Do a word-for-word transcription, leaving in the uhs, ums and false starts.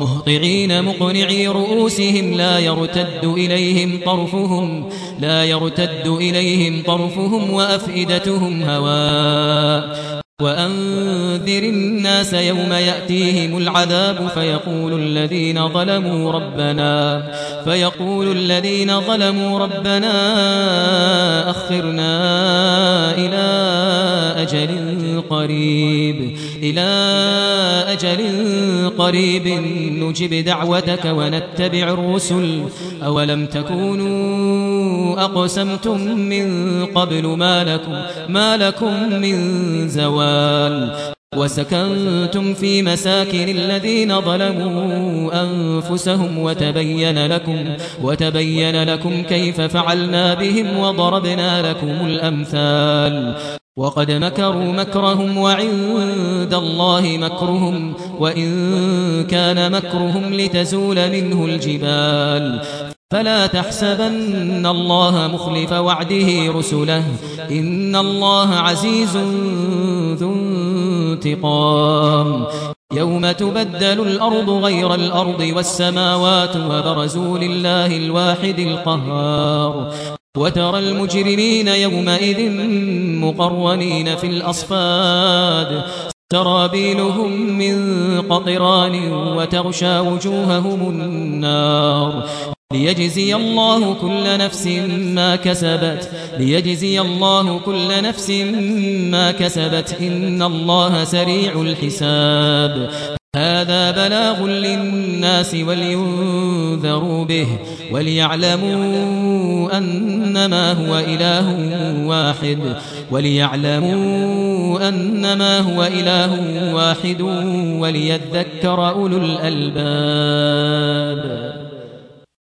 مهطعين مقنعي رؤوسهم لا يرتد إليهم طرفهم لا يرتد إليهم طرفهم وأفئدتهم هواء وأنذر الناس يوم يأتيهم العذاب فيقول الذين ظلموا ربنا فيقول الذين ظلموا ربنا أخرنا إلى أجل قريب إلى أجل قريب نجب دعوتك ونتبع الرسل أولم تكونوا أقسمتم من قبل ما لكم ما لكم من زوال وسكنتم في مساكن الذين ظلموا أنفسهم وتبين لكم وتبين لكم كيف فعلنا بهم وضربنا لكم الأمثال وقد مكروا مكرهم وعند الله مكرهم وإن كان مكرهم لتزول منه الجبال فلا تحسبن الله مخلف وعده رسله إن الله عزيز ذو انتقام يوم تبدل الأرض غير الأرض والسماوات وبرزوا لله الواحد القهار وترى المجرمين يومئذ مقرنين في الأصفاد سرابيلهم من قطران وتغشى وجوههم النار ليجزي الله كل نفس ما كسبت ليجزي الله كل نفس ما كسبت إن الله سريع الحساب هذا بلاغ للناس ولينذروا به وليعلموا أنما هو إله واحد وليعلموا أنما هو إله واحد وليذكر أولو الألباب.